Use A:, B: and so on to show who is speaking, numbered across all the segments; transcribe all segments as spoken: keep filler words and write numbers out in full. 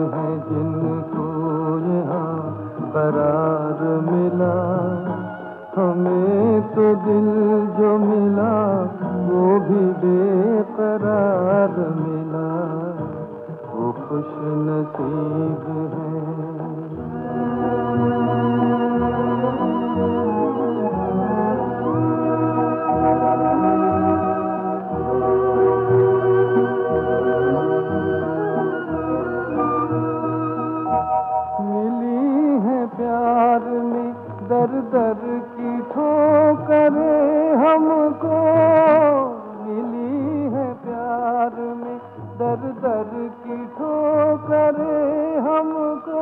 A: हैं जिनको यहाँ करार मिला। हमें तो दिल जो मिला वो भी बेकरार मिला। वो खुश नसीब है। प्यार में दर दर की ठोकरें हमको मिली है। प्यार में दर दर की ठोकरें हमको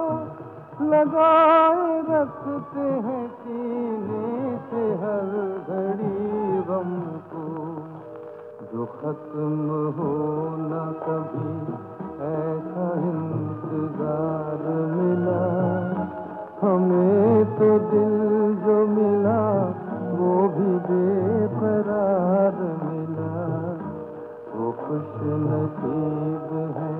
A: लगाए रखते हैं सीने से हर घड़ी गम को। जो खत्म हो न कभी ऐसा इंतजार मिला। हमें तो दिल जो मिला वो भी बेकरार मिला। वो खुश नसीब है।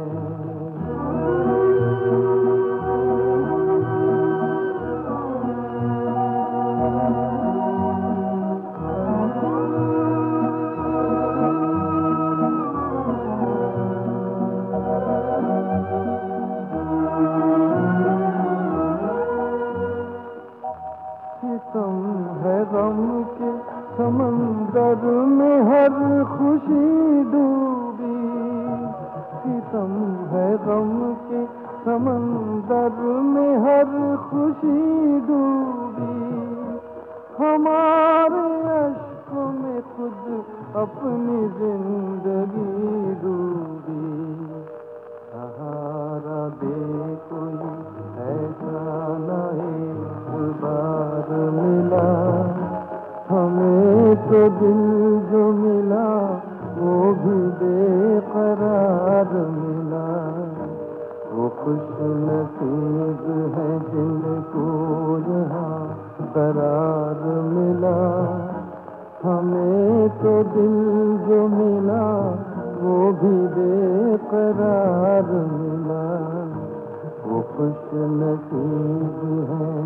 A: सितम है गम के समंदर में हर खुशी डूबी। सितम है गम के समंदर में हर खुशी डूबी। हमारे अश्कों में खुद अपनी जिंदगी डूबी। सहारा दे कोई ऐसा न एक बार मिला। हमें तो दिल जो मिला वो भी बेकरार मिला। वो खुश नसीब है जिनको यहाँ करार मिला। हमें तो दिल जो मिला वो भी बेकरार मिला। वो खुश नसीब है।